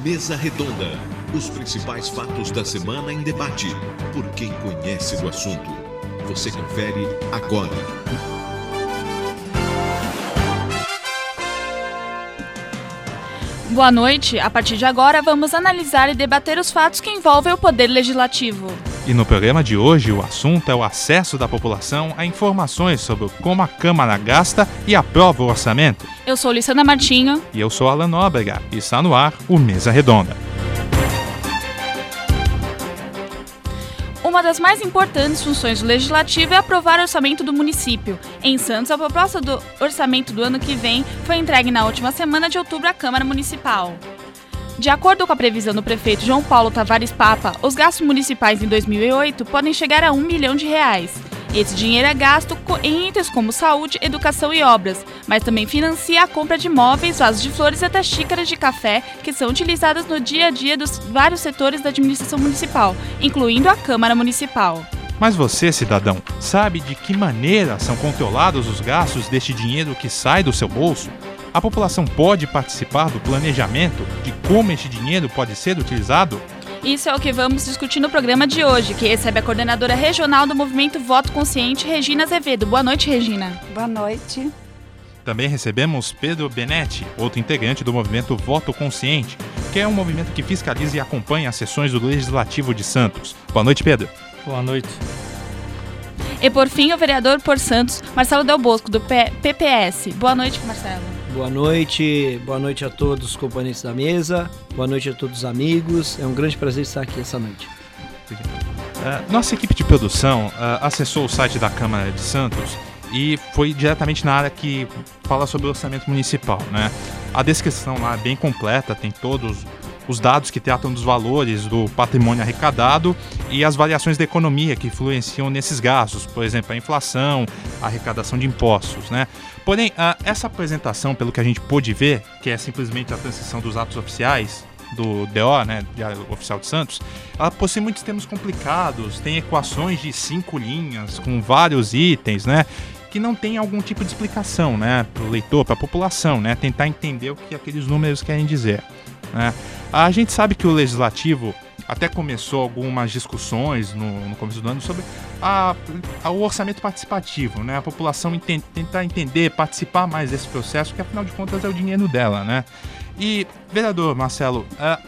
Mesa Redonda. Os principais fatos da semana em debate, por quem conhece do assunto. Você confere agora. Boa noite. A partir de agora, vamos analisar e debater os fatos que envolvem o Poder Legislativo. E no programa de hoje, o assunto é o acesso da população a informações sobre como a Câmara gasta e aprova o orçamento. Eu sou Lissandra Martinho. E eu sou Alan Nóbrega. E está no ar o Mesa Redonda. Uma das mais importantes funções do Legislativo é aprovar o orçamento do município. Em Santos, a proposta do orçamento do ano que vem foi entregue na última semana de outubro à Câmara Municipal. De acordo com a previsão do prefeito João Paulo Tavares Papa, os gastos municipais em 2008 podem chegar a R$1 milhão. Esse dinheiro é gasto em itens como saúde, educação e obras, mas também financia a compra de móveis, vasos de flores e até xícaras de café que são utilizadas no dia a dia dos vários setores da administração municipal, incluindo a Câmara Municipal. Mas você, cidadão, sabe de que maneira são controlados os gastos deste dinheiro que sai do seu bolso? A população pode participar do planejamento de como este dinheiro pode ser utilizado? Isso é o que vamos discutir no programa de hoje, que recebe a coordenadora regional do Movimento Voto Consciente, Regina Azevedo. Boa noite, Regina. Boa noite. Também recebemos Pedro Benetti, outro integrante do Movimento Voto Consciente, que é um movimento que fiscaliza e acompanha as sessões do Legislativo de Santos. Boa noite, Pedro. Boa noite. E por fim, o vereador por Santos, Marcelo Del Bosco, do PPS. Boa noite, Marcelo. Boa noite a todos os componentes da mesa, boa noite a todos os amigos, é um grande prazer estar aqui essa noite. Nossa equipe de produção acessou o site da Câmara de Santos e foi diretamente na área que fala sobre o orçamento municipal, né? A descrição lá é bem completa, tem todos os dados que tratam dos valores do patrimônio arrecadado e as variações da economia que influenciam nesses gastos, por exemplo, a inflação, a arrecadação de impostos, né? Porém, essa apresentação, pelo que a gente pôde ver, que é simplesmente a transição dos atos oficiais do DO, né, Diário Oficial de Santos, ela possui muitos termos complicados, tem equações de 5 linhas com vários itens, né, que não tem algum tipo de explicação, né, para o leitor, para a população, né, tentar entender o que aqueles números querem dizer, né. A gente sabe que o Legislativo até começou algumas discussões no começo do ano sobre o orçamento participativo, né? A população tentar entender, participar mais desse processo, porque afinal de contas é o dinheiro dela, né? E, vereador Marcelo,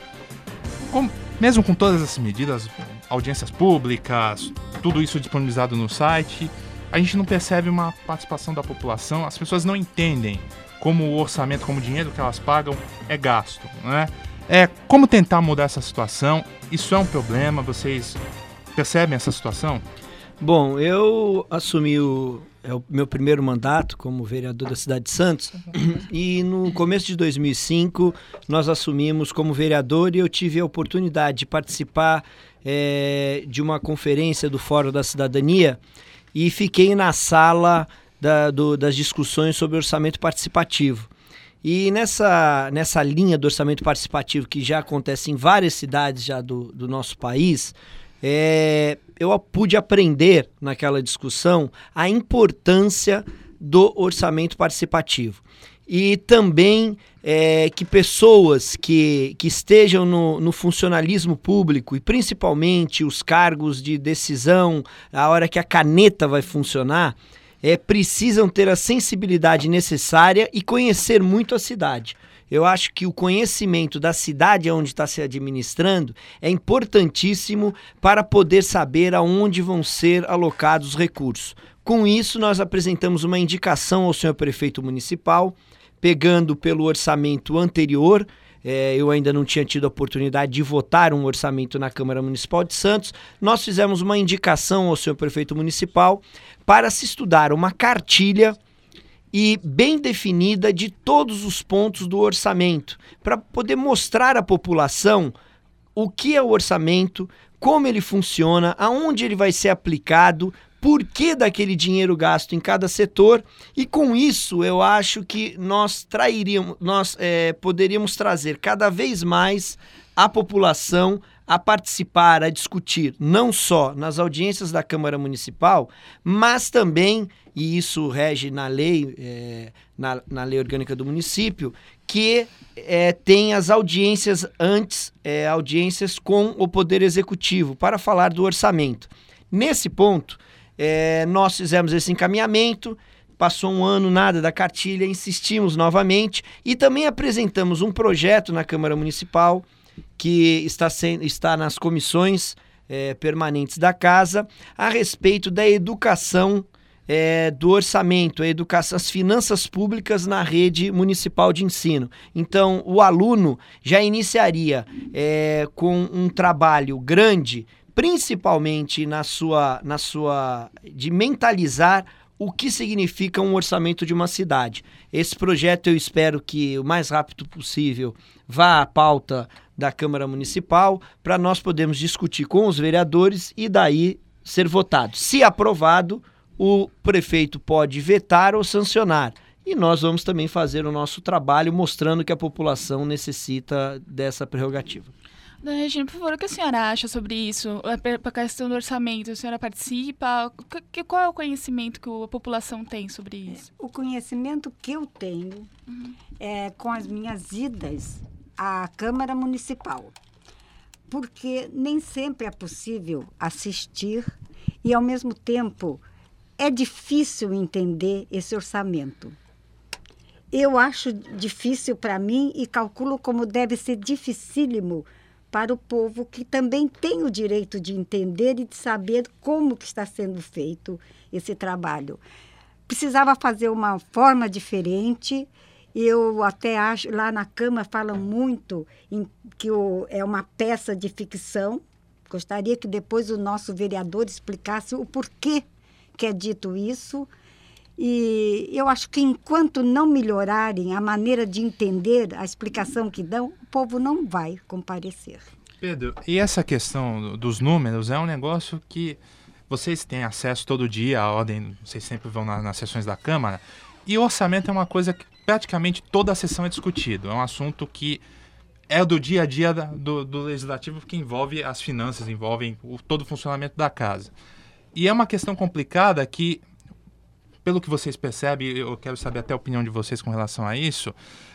mesmo com todas essas medidas, audiências públicas, tudo isso disponibilizado no site, a gente não percebe uma participação da população, as pessoas não entendem como o orçamento, como o dinheiro que elas pagam é gasto, né? Como tentar mudar essa situação? Isso é um problema? Vocês percebem essa situação? Bom, eu assumi o meu primeiro mandato como vereador da cidade de Santos e no começo de 2005 nós assumimos como vereador e eu tive a oportunidade de participar de uma conferência do Fórum da Cidadania e fiquei na sala das discussões sobre orçamento participativo. E nessa linha do orçamento participativo que já acontece em várias cidades já do nosso país, eu pude aprender naquela discussão a importância do orçamento participativo. E também que pessoas que estejam no funcionalismo público e principalmente os cargos de decisão, a hora que a caneta vai funcionar, precisam ter a sensibilidade necessária e conhecer muito a cidade. Eu acho que o conhecimento da cidade onde está se administrando é importantíssimo para poder saber aonde vão ser alocados os recursos. Com isso, nós apresentamos uma indicação ao senhor prefeito municipal, pegando pelo orçamento anterior. Eu ainda não tinha tido a oportunidade de votar um orçamento na Câmara Municipal de Santos. Nós fizemos uma indicação ao senhor prefeito municipal para se estudar uma cartilha e bem definida de todos os pontos do orçamento, para poder mostrar à população o que é o orçamento, como ele funciona, aonde ele vai ser aplicado, por que daquele dinheiro gasto em cada setor, e com isso eu acho que nós poderíamos trazer cada vez mais a população a participar, a discutir, não só nas audiências da Câmara Municipal, mas também, e isso rege na lei, na lei orgânica do município, que tem as audiências antes, audiências com o Poder Executivo, para falar do orçamento. Nesse ponto, nós fizemos esse encaminhamento, passou um ano, nada da cartilha, insistimos novamente e também apresentamos um projeto na Câmara Municipal que está nas comissões permanentes da Casa a respeito da educação do orçamento, as finanças públicas na rede municipal de ensino. Então, o aluno já iniciaria com um trabalho grande, principalmente de mentalizar o que significa um orçamento de uma cidade. Esse projeto eu espero que o mais rápido possível vá à pauta da Câmara Municipal para nós podermos discutir com os vereadores e daí ser votado. Se aprovado, o prefeito pode vetar ou sancionar. E nós vamos também fazer o nosso trabalho mostrando que a população necessita dessa prerrogativa. Dona Regina, por favor, o que a senhora acha sobre isso? A questão do orçamento, a senhora participa? Qual é o conhecimento que a população tem sobre isso? O conhecimento que eu tenho é com as minhas idas à Câmara Municipal. Porque nem sempre é possível assistir e, ao mesmo tempo, é difícil entender esse orçamento. Eu acho difícil para mim e calculo como deve ser dificílimo para o povo que também tem o direito de entender e de saber como que está sendo feito esse trabalho. Precisava fazer uma forma diferente. Eu até acho, lá na Câmara falam muito que é uma peça de ficção. Gostaria que depois o nosso vereador explicasse o porquê que é dito isso. E eu acho que enquanto não melhorarem a maneira de entender a explicação que dão, o povo não vai comparecer. Pedro, e essa questão dos números é um negócio que vocês têm acesso todo dia, a ordem, vocês sempre vão nas sessões da Câmara, e o orçamento é uma coisa que praticamente toda a sessão é discutido. É um assunto que é do dia a dia do Legislativo, que envolve as finanças, envolve todo o funcionamento da casa. E é uma questão complicada que, pelo que vocês percebem, eu quero saber até a opinião de vocês com relação a isso,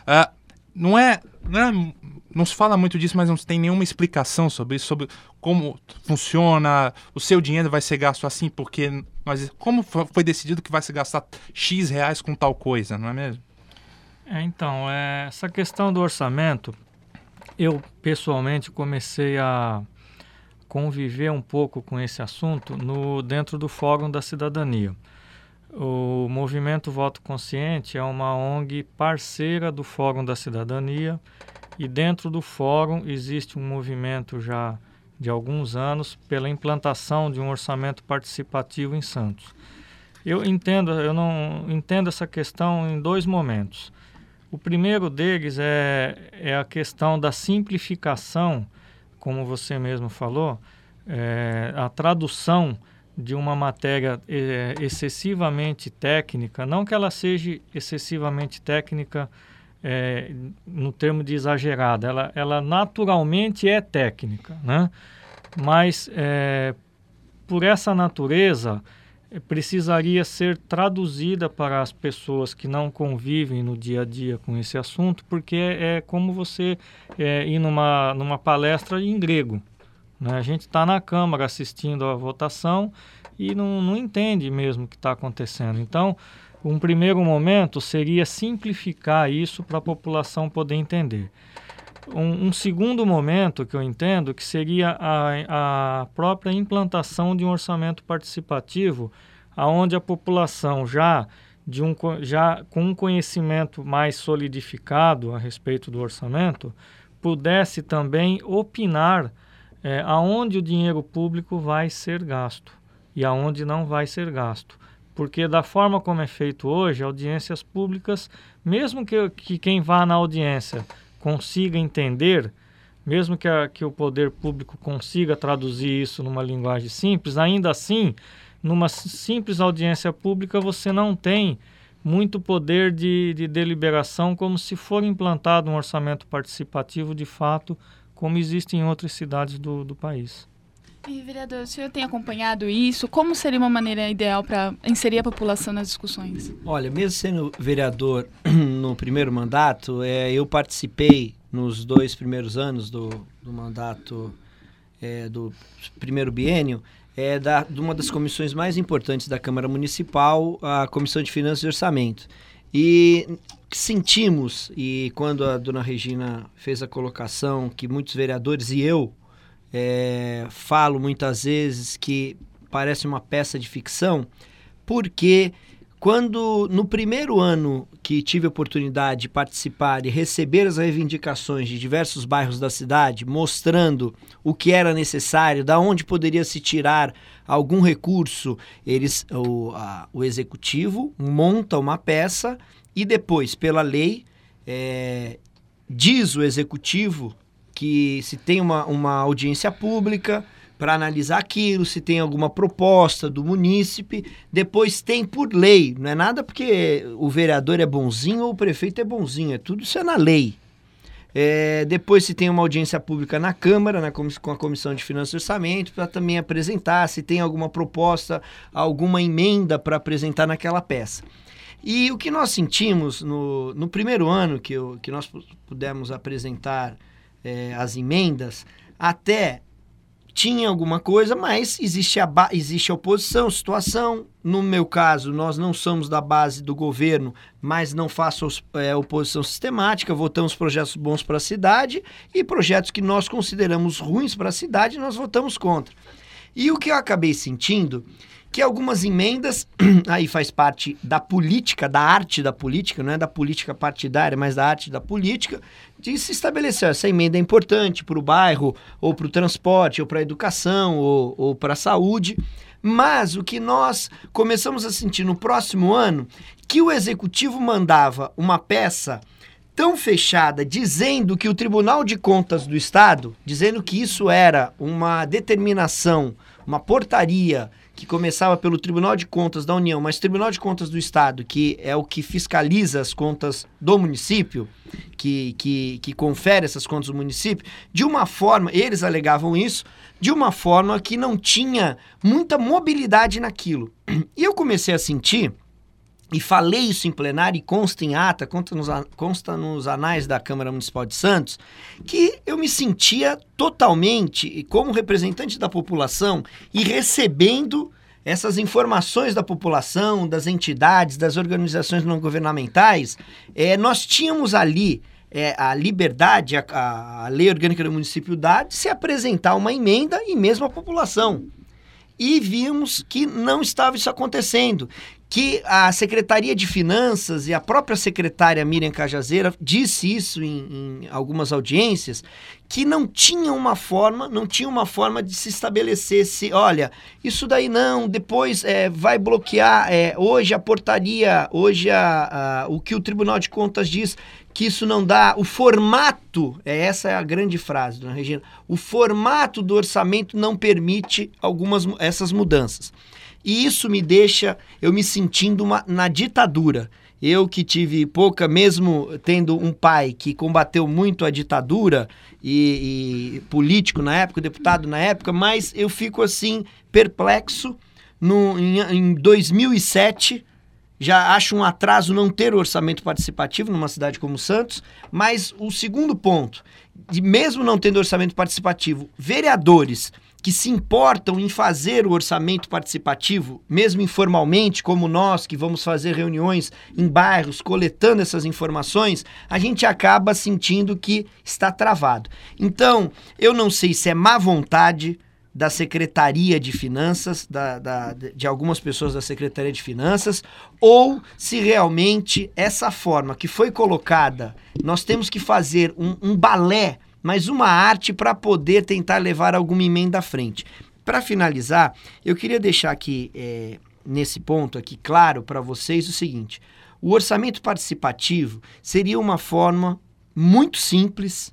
não se fala muito disso, mas não tem nenhuma explicação sobre isso, sobre como funciona, o seu dinheiro vai ser gasto assim, porque como foi decidido que vai se gastar X reais com tal coisa, não é mesmo? Então, essa questão do orçamento, eu pessoalmente comecei a conviver um pouco com esse assunto dentro do Fórum da Cidadania. O Movimento Voto Consciente é uma ONG parceira do Fórum da Cidadania e dentro do Fórum existe um movimento já de alguns anos pela implantação de um orçamento participativo em Santos. Eu não entendo essa questão em dois momentos. O primeiro deles é a questão da simplificação, como você mesmo falou, a tradução de uma matéria excessivamente técnica, não que ela seja excessivamente técnica no termo de exagerada, ela naturalmente é técnica, né? Mas por essa natureza precisaria ser traduzida para as pessoas que não convivem no dia a dia com esse assunto, porque é como você ir numa palestra em grego, né? A gente está na Câmara assistindo a votação e não entende mesmo o que está acontecendo. Então, um primeiro momento seria simplificar isso para a população poder entender. Um segundo momento que eu entendo que seria a própria implantação de um orçamento participativo, onde a população já com um conhecimento mais solidificado a respeito do orçamento, pudesse também opinar aonde o dinheiro público vai ser gasto e aonde não vai ser gasto. Porque da forma como é feito hoje, audiências públicas, mesmo que quem vá na audiência consiga entender, mesmo que o poder público consiga traduzir isso numa linguagem simples, ainda assim, numa simples audiência pública, você não tem muito poder de deliberação como se for implantado um orçamento participativo de fato, como existe em outras cidades do país. E, vereador, o senhor tem acompanhado isso? Como seria uma maneira ideal para inserir a população nas discussões? Olha, mesmo sendo vereador no primeiro mandato, eu participei nos 2 primeiros anos do mandato do primeiro biênio, de uma das comissões mais importantes da Câmara Municipal, a Comissão de Finanças e Orçamento. E sentimos, e quando a dona Regina fez a colocação, que muitos vereadores e eu falo muitas vezes que parece uma peça de ficção, porque quando no primeiro ano que tive a oportunidade de participar e receber as reivindicações de diversos bairros da cidade, mostrando o que era necessário, da onde poderia se tirar algum recurso, o executivo monta uma peça e depois, pela lei, diz o executivo que se tem uma audiência pública para analisar aquilo, se tem alguma proposta do munícipe, depois tem por lei, não é nada porque o vereador é bonzinho ou o prefeito é bonzinho, tudo isso é na lei. Depois se tem uma audiência pública na Câmara, com a Comissão de Finanças e Orçamento, para também apresentar se tem alguma proposta, alguma emenda para apresentar naquela peça. E o que nós sentimos no primeiro ano que nós pudemos apresentar as emendas, até tinha alguma coisa, mas existe a oposição, situação. No meu caso, nós não somos da base do governo, mas não faço oposição sistemática, votamos projetos bons para a cidade e projetos que nós consideramos ruins para a cidade, nós votamos contra. E o que eu acabei sentindo, que algumas emendas, aí faz parte da política, da arte da política, não é da política partidária, mas da arte da política, de se estabelecer essa emenda é importante para o bairro, ou para o transporte, ou para a educação, ou para a saúde. Mas o que nós começamos a sentir no próximo ano, que o executivo mandava uma peça tão fechada, dizendo que o Tribunal de Contas do Estado, dizendo que isso era uma determinação, uma portaria que começava pelo Tribunal de Contas da União, mas Tribunal de Contas do Estado, que é o que fiscaliza as contas do município, que confere essas contas do município, de uma forma, eles alegavam isso, de uma forma que não tinha muita mobilidade naquilo. E eu comecei a sentir, e falei isso em plenário e consta em ata, consta nos anais da Câmara Municipal de Santos, que eu me sentia totalmente, como representante da população, e recebendo essas informações da população, das entidades, das organizações não governamentais. Nós tínhamos ali a liberdade, a Lei Orgânica do Município dá, de se apresentar uma emenda e mesmo a população. E vimos que não estava isso acontecendo, que a Secretaria de Finanças e a própria secretária Miriam Cajazeira disse isso em algumas audiências, que não tinha uma forma de se estabelecer olha, isso daí não, depois vai bloquear, hoje a portaria, hoje o que o Tribunal de Contas diz, que isso não dá, o formato, essa é a grande frase, dona Regina, o formato do orçamento não permite essas mudanças. E isso me deixa, eu me sentindo na ditadura. Eu que tive pouca, mesmo tendo um pai que combateu muito a ditadura e político na época, deputado na época, mas eu fico assim, perplexo. Em 2007, já acho um atraso não ter orçamento participativo numa cidade como Santos, mas o segundo ponto, mesmo não tendo orçamento participativo, vereadores que se importam em fazer o orçamento participativo, mesmo informalmente, como nós, que vamos fazer reuniões em bairros, coletando essas informações, a gente acaba sentindo que está travado. Então, eu não sei se é má vontade da Secretaria de Finanças, de algumas pessoas da Secretaria de Finanças, ou se realmente essa forma que foi colocada, nós temos que fazer um balé, mas uma arte para poder tentar levar alguma emenda à frente. Para finalizar, eu queria deixar aqui, nesse ponto aqui, claro para vocês o seguinte: o orçamento participativo seria uma forma muito simples,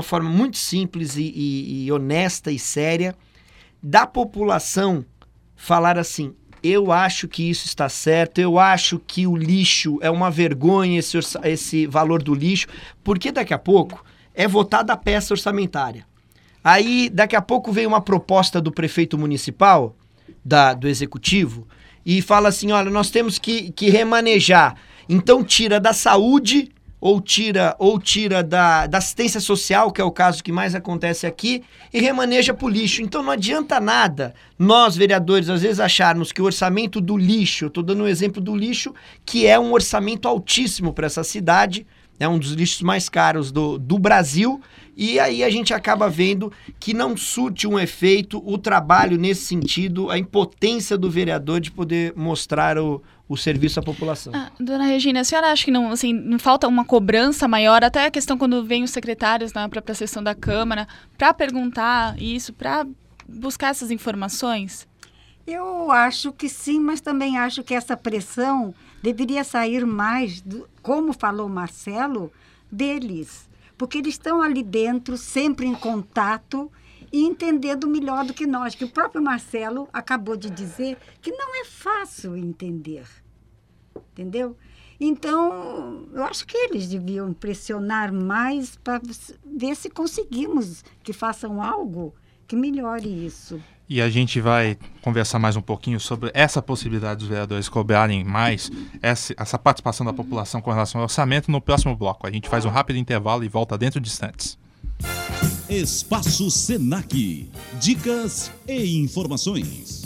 e honesta e séria, da população falar assim: eu acho que isso está certo, eu acho que o lixo é uma vergonha, esse valor do lixo, porque daqui a pouco é votada a peça orçamentária. Aí, daqui a pouco vem uma proposta do prefeito municipal, do executivo, e fala assim, olha, nós temos que remanejar. Então tira da saúde ou tira da assistência social, que é o caso que mais acontece aqui, e remaneja para o lixo. Então não adianta nada nós, vereadores, às vezes acharmos que o orçamento do lixo, estou dando um exemplo do lixo, que é um orçamento altíssimo para essa cidade, é um dos lixos mais caros do Brasil, e aí a gente acaba vendo que não surte um efeito o trabalho nesse sentido, a impotência do vereador de poder mostrar o serviço à população. Dona Regina, a senhora acha que não falta uma cobrança maior, até a questão quando vem os secretários na própria sessão da Câmara, para perguntar isso, para buscar essas informações? Eu acho que sim, mas também acho que essa pressão deveria sair mais, como falou Marcelo, deles. Porque eles estão ali dentro, sempre em contato e entendendo melhor do que nós. Que o próprio Marcelo acabou de dizer que não é fácil entender. Entendeu? Então, eu acho que eles deviam pressionar mais para ver se conseguimos que façam algo que melhore isso. E a gente vai conversar mais um pouquinho sobre essa possibilidade dos vereadores cobrarem mais essa participação da população com relação ao orçamento no próximo bloco. A gente faz um rápido intervalo e volta dentro de instantes. Espaço Senac. Dicas e informações.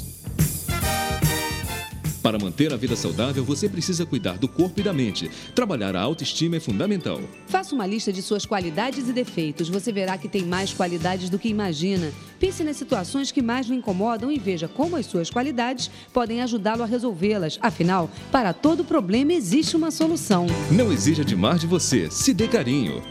Para manter a vida saudável, você precisa cuidar do corpo e da mente. Trabalhar a autoestima é fundamental. Faça uma lista de suas qualidades e defeitos. Você verá que tem mais qualidades do que imagina. Pense nas situações que mais o incomodam e veja como as suas qualidades podem ajudá-lo a resolvê-las. Afinal, para todo problema existe uma solução. Não exija demais de você. Se dê carinho.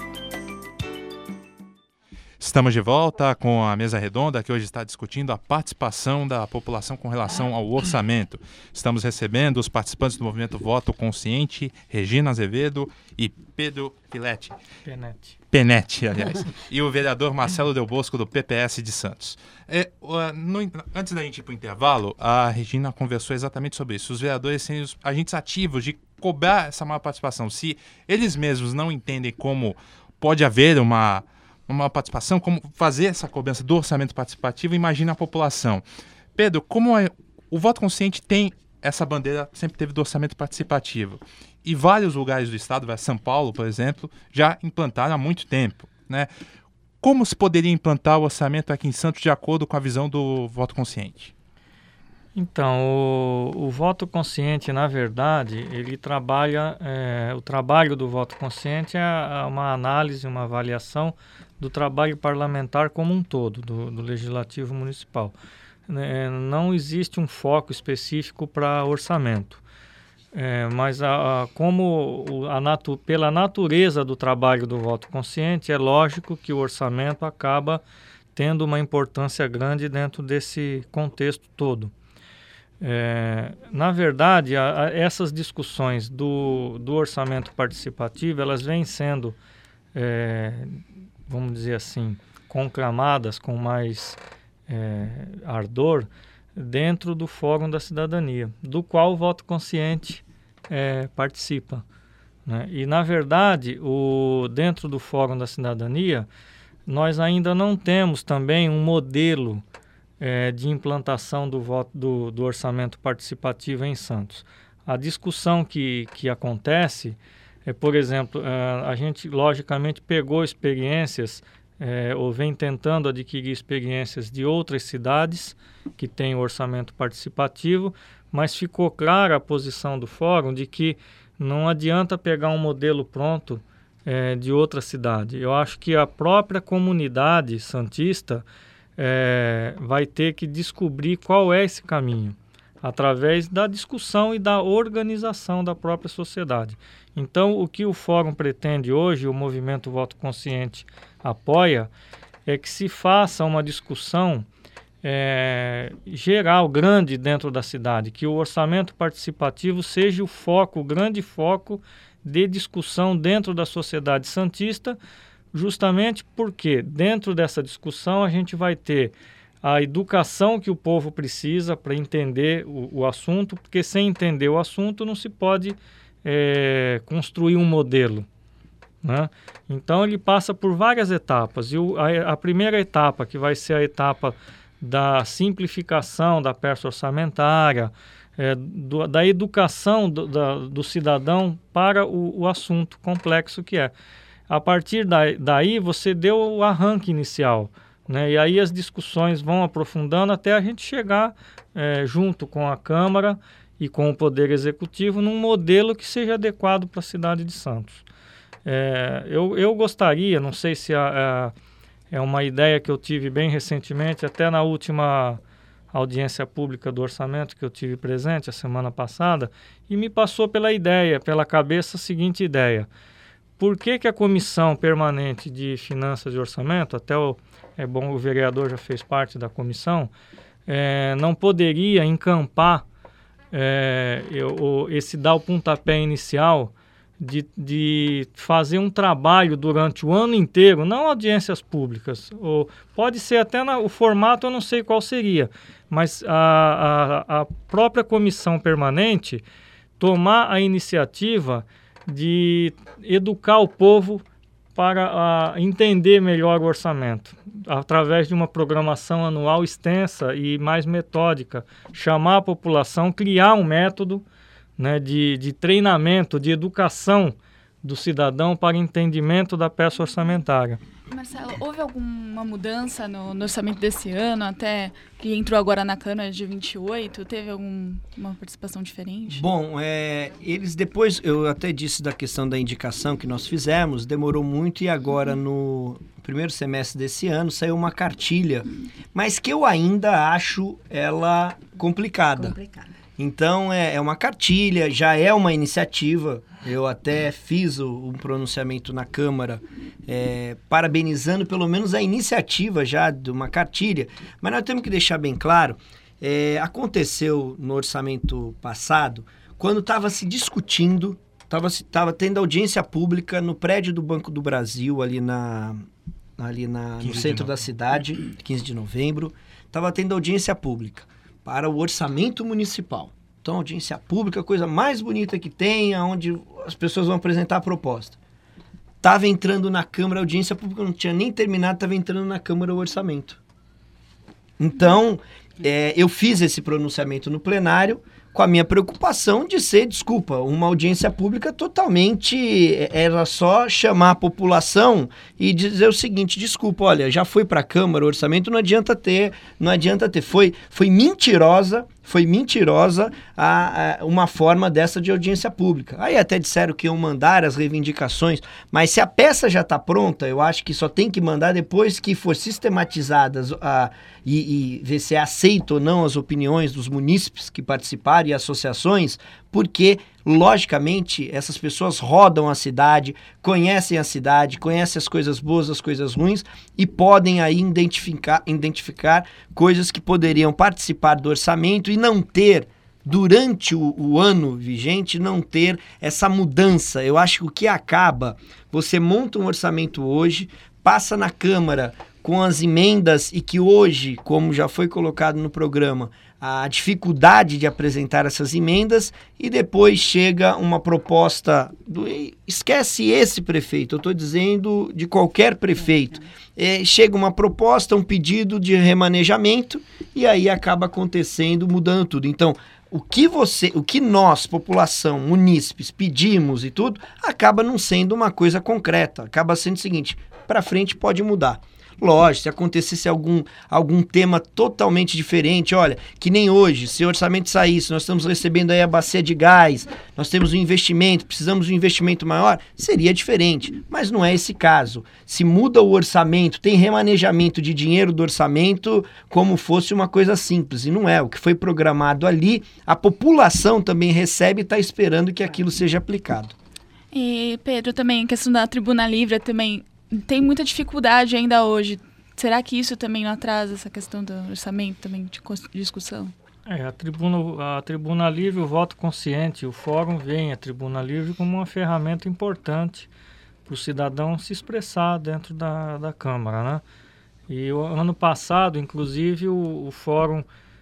Estamos de volta com a mesa redonda que hoje está discutindo a participação da população com relação ao orçamento. Estamos recebendo os participantes do movimento Voto Consciente, Regina Azevedo e Pedro Penetti, aliás, e o vereador Marcelo Del Bosco do PPS de Santos. Antes da gente ir para o intervalo, a Regina conversou exatamente sobre isso. Os vereadores serem os agentes ativos de cobrar essa maior participação. Se eles mesmos não entendem como pode haver uma participação, como fazer essa cobrança do orçamento participativo, imagina a população. Pedro, como o Voto Consciente tem essa bandeira, sempre teve do orçamento participativo, e vários lugares do estado, São Paulo, por exemplo, já implantaram há muito tempo, né? Como se poderia implantar o orçamento aqui em Santos de acordo com a visão do Voto Consciente? Então, o Voto Consciente, na verdade, ele trabalha, o trabalho do Voto Consciente é uma análise, uma avaliação do trabalho parlamentar como um todo, do Legislativo Municipal. Não existe um foco específico para orçamento, mas pela natureza do trabalho do Voto Consciente, é lógico que o orçamento acaba tendo uma importância grande dentro desse contexto todo. Na verdade, essas discussões do orçamento participativo, elas vêm sendo, vamos dizer assim, conclamadas com mais ardor dentro do Fórum da Cidadania, do qual o Voto Consciente participa, né? E, na verdade, dentro do Fórum da Cidadania, nós ainda não temos também um modelo de implantação do orçamento participativo em Santos. A discussão que acontece por exemplo, a gente logicamente pegou experiências ou vem tentando adquirir experiências de outras cidades que têm orçamento participativo, mas ficou clara a posição do fórum de que não adianta pegar um modelo pronto de outra cidade. Eu acho que a própria comunidade santista vai ter que descobrir qual é esse caminho, através da discussão e da organização da própria sociedade. Então, o que o Fórum pretende hoje, o Movimento Voto Consciente apoia, é que se faça uma discussão geral, grande dentro da cidade, que o orçamento participativo seja o grande foco de discussão dentro da sociedade santista, justamente porque dentro dessa discussão a gente vai ter a educação que o povo precisa para entender o assunto, porque sem entender o assunto não se pode construir um modelo, né? Então ele passa por várias etapas, e a primeira etapa, que vai ser a etapa da simplificação da peça orçamentária, da educação do cidadão para o assunto complexo que é. A partir daí você deu o arranque inicial, né? E aí as discussões vão aprofundando até a gente chegar junto com a Câmara e com o Poder Executivo num modelo que seja adequado para a cidade de Santos. Eu gostaria, não sei se é uma ideia que eu tive bem recentemente, até na última audiência pública do orçamento que eu tive presente a semana passada, e me passou pela cabeça a seguinte ideia: por que a Comissão Permanente de Finanças e Orçamento, o vereador já fez parte da comissão, não poderia encampar dar o pontapé inicial de fazer um trabalho durante o ano inteiro, não audiências públicas, ou pode ser até o formato, eu não sei qual seria, mas a própria comissão permanente tomar a iniciativa de educar o povo para entender melhor o orçamento, através de uma programação anual extensa e mais metódica, chamar a população, criar um método, né, de treinamento, de educação do cidadão para entendimento da peça orçamentária. Marcelo, houve alguma mudança no orçamento desse ano, até que entrou agora na Câmara de 28? Teve alguma participação diferente? Bom, eles depois, eu até disse da questão da indicação que nós fizemos, demorou muito e agora no primeiro semestre desse ano saiu uma cartilha, mas que eu ainda acho ela complicada. Então, é uma cartilha, já é uma iniciativa. Eu até fiz um pronunciamento na Câmara, parabenizando pelo menos a iniciativa já de uma cartilha. Mas nós temos que deixar bem claro, aconteceu no orçamento passado, quando estava se discutindo, estava tendo audiência pública no prédio do Banco do Brasil, ali no centro da cidade, 15 de novembro, estava tendo audiência pública para o orçamento municipal. Então, audiência pública, a coisa mais bonita que tem, onde as pessoas vão apresentar a proposta. Estava entrando na Câmara, a audiência pública não tinha nem terminado, estava entrando na Câmara o orçamento. Então, eu fiz esse pronunciamento no plenário com a minha preocupação de ser, uma audiência pública totalmente, era só chamar a população e dizer o seguinte: olha, já foi para a Câmara o orçamento, não adianta ter, foi mentirosa uma forma dessa de audiência pública. Aí até disseram que iam mandar as reivindicações, mas se a peça já está pronta, eu acho que só tem que mandar depois que for sistematizadas e ver se é aceito ou não as opiniões dos munícipes que participaram e associações, porque, logicamente, essas pessoas rodam a cidade, conhecem as coisas boas, as coisas ruins, e podem aí identificar coisas que poderiam participar do orçamento e não ter, durante o ano vigente, não ter essa mudança. Eu acho que o que acaba, você monta um orçamento hoje, passa na Câmara com as emendas e que hoje, como já foi colocado no programa, a dificuldade de apresentar essas emendas, e depois chega uma proposta, esquece esse prefeito, eu estou dizendo de qualquer prefeito, chega uma proposta, um pedido de remanejamento, e aí acaba acontecendo, mudando tudo. Então, o que nós, população, munícipes, pedimos e tudo, acaba não sendo uma coisa concreta, acaba sendo o seguinte: para frente pode mudar. Lógico, se acontecesse algum tema totalmente diferente, olha, que nem hoje, se o orçamento saísse, nós estamos recebendo aí a bacia de gás, nós temos um investimento, precisamos de um investimento maior, seria diferente, mas não é esse caso. Se muda o orçamento, tem remanejamento de dinheiro do orçamento como fosse uma coisa simples, e não é. O que foi programado ali, a população também recebe e está esperando que aquilo seja aplicado. E, Pedro, também, a questão da tribuna livre também tem muita dificuldade ainda hoje. Será que isso também não atrasa essa questão do orçamento também de discussão? A tribuna livre, o voto consciente, o fórum vê a tribuna livre como uma ferramenta importante para o cidadão se expressar dentro da Câmara, né? E o ano passado, inclusive, o fórum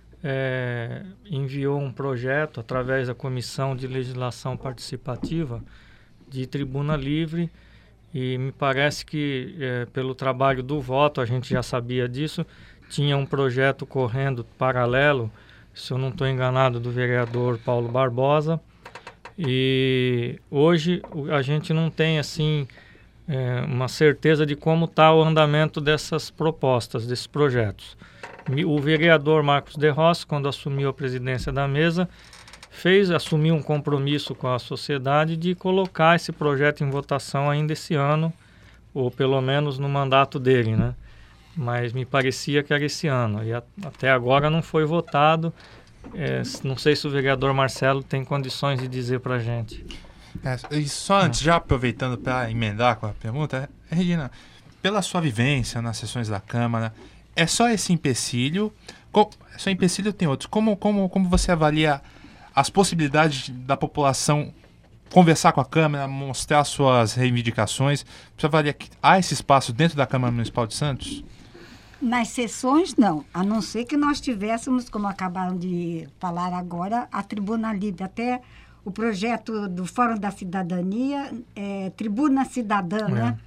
enviou um projeto através da Comissão de Legislação Participativa de tribuna livre, E me parece que, pelo trabalho do voto, a gente já sabia disso, tinha um projeto correndo paralelo, se eu não estou enganado, do vereador Paulo Barbosa. E hoje a gente não tem assim uma certeza de como está o andamento dessas propostas, desses projetos. O vereador Marcos de Rossi, quando assumiu a presidência da mesa, assumiu um compromisso com a sociedade de colocar esse projeto em votação ainda esse ano, ou pelo menos no mandato dele, né? Mas me parecia que era esse ano, e até agora não foi votado. Não sei se o vereador Marcelo tem condições de dizer para a gente. E só antes, já aproveitando para emendar com a pergunta, Regina, pela sua vivência nas sessões da Câmara, é só esse empecilho? Só empecilho tem outros. Como você avalia as possibilidades da população conversar com a Câmara, mostrar suas reivindicações? Você avalia que há esse espaço dentro da Câmara Municipal de Santos? Nas sessões, não. A não ser que nós tivéssemos, como acabaram de falar agora, a Tribuna Livre. Até o projeto do Fórum da Cidadania, Tribuna Cidadã, né?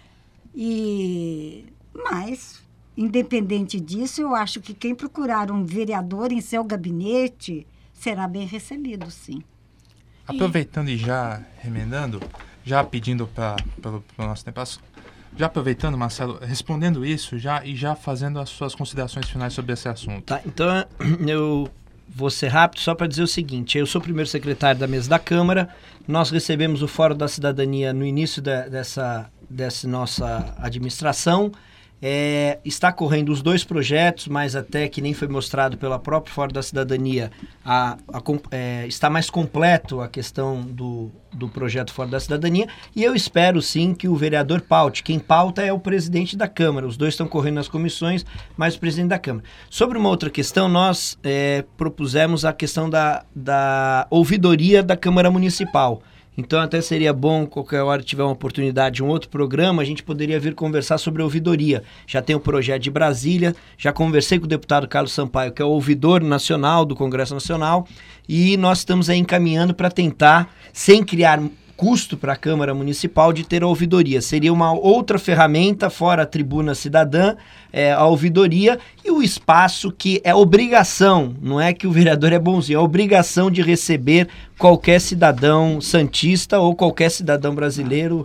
Mas, independente disso, eu acho que quem procurar um vereador em seu gabinete será bem recebido, sim. Aproveitando e já remendando, já pedindo pelo nosso tempo, já aproveitando, Marcelo, respondendo isso e já fazendo as suas considerações finais sobre esse assunto. Tá, então eu vou ser rápido só para dizer o seguinte: eu sou o primeiro secretário da mesa da Câmara, nós recebemos o Fórum da Cidadania no início dessa nossa administração. Está correndo os 2 projetos, mas até que nem foi mostrado pela própria Fórum da Cidadania, está mais completo a questão do projeto Fórum da Cidadania, e eu espero sim que o vereador paute. Quem pauta é o presidente da Câmara, os 2 estão correndo nas comissões, mas o presidente da Câmara. Sobre uma outra questão, nós propusemos a questão da ouvidoria da Câmara Municipal. Então até seria bom, qualquer hora tiver uma oportunidade, um outro programa, a gente poderia vir conversar sobre a ouvidoria. Já tem o projeto de Brasília, já conversei com o deputado Carlos Sampaio, que é o ouvidor nacional do Congresso Nacional, e nós estamos aí encaminhando para tentar, sem criar custo para a Câmara Municipal, de ter a ouvidoria. Seria uma outra ferramenta, fora a Tribuna Cidadã, a ouvidoria, e o espaço que é obrigação, não é que o vereador é bonzinho, é obrigação de receber qualquer cidadão santista ou qualquer cidadão brasileiro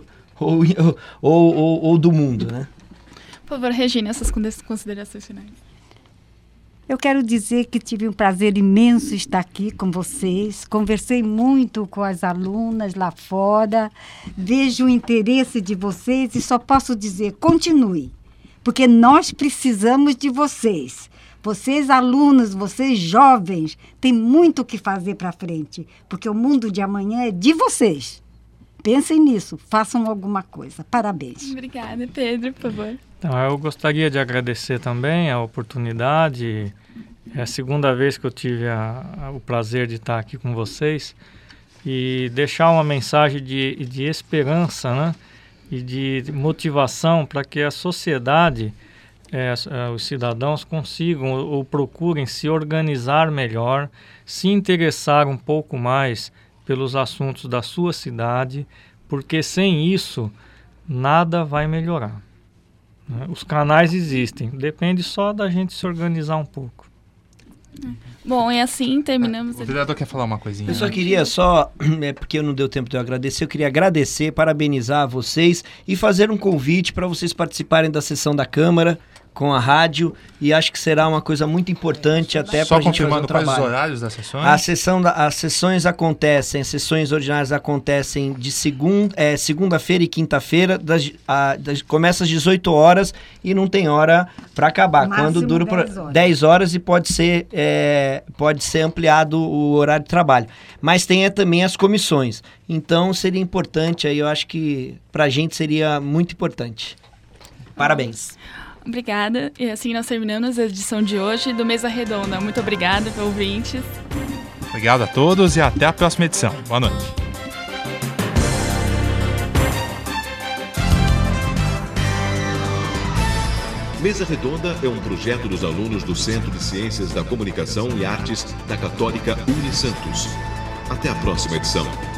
ou do mundo, né? Por favor, Regina, essas considerações finais. Eu quero dizer que tive um prazer imenso estar aqui com vocês. Conversei muito com as alunas lá fora. Vejo o interesse de vocês e só posso dizer, continue. Porque nós precisamos de vocês. Vocês alunos, vocês jovens, têm muito o que fazer para frente. Porque o mundo de amanhã é de vocês. Pensem nisso, façam alguma coisa. Parabéns. Obrigada, Pedro, por favor. Então, eu gostaria de agradecer também a oportunidade. É a segunda vez que eu tive o prazer de estar aqui com vocês e deixar uma mensagem de esperança, né? E de motivação para que a sociedade, os cidadãos consigam ou procurem se organizar melhor, se interessar um pouco mais pelos assuntos da sua cidade, porque sem isso nada vai melhorar. Os canais existem, depende só da gente se organizar um pouco. Bom, e assim terminamos. O vereador quer falar uma coisinha. Eu só queria porque não deu tempo de eu agradecer, eu queria agradecer, parabenizar vocês e fazer um convite para vocês participarem da sessão da Câmara com a rádio, e acho que será uma coisa muito importante até para a gente fazer um trabalho. Só confirmando quais os horários das sessões? As sessões ordinárias acontecem de segunda-feira e quinta-feira, começa às 18 horas e não tem hora para acabar. Quando dura 10 horas e pode ser ampliado o horário de trabalho. Mas tem também as comissões. Então seria importante, aí eu acho que para a gente seria muito importante. Parabéns. Obrigada. E assim nós terminamos a edição de hoje do Mesa Redonda. Muito obrigada, ouvintes. Obrigado a todos e até a próxima edição. Boa noite. Mesa Redonda é um projeto dos alunos do Centro de Ciências da Comunicação e Artes da Católica Unisantos. Até a próxima edição.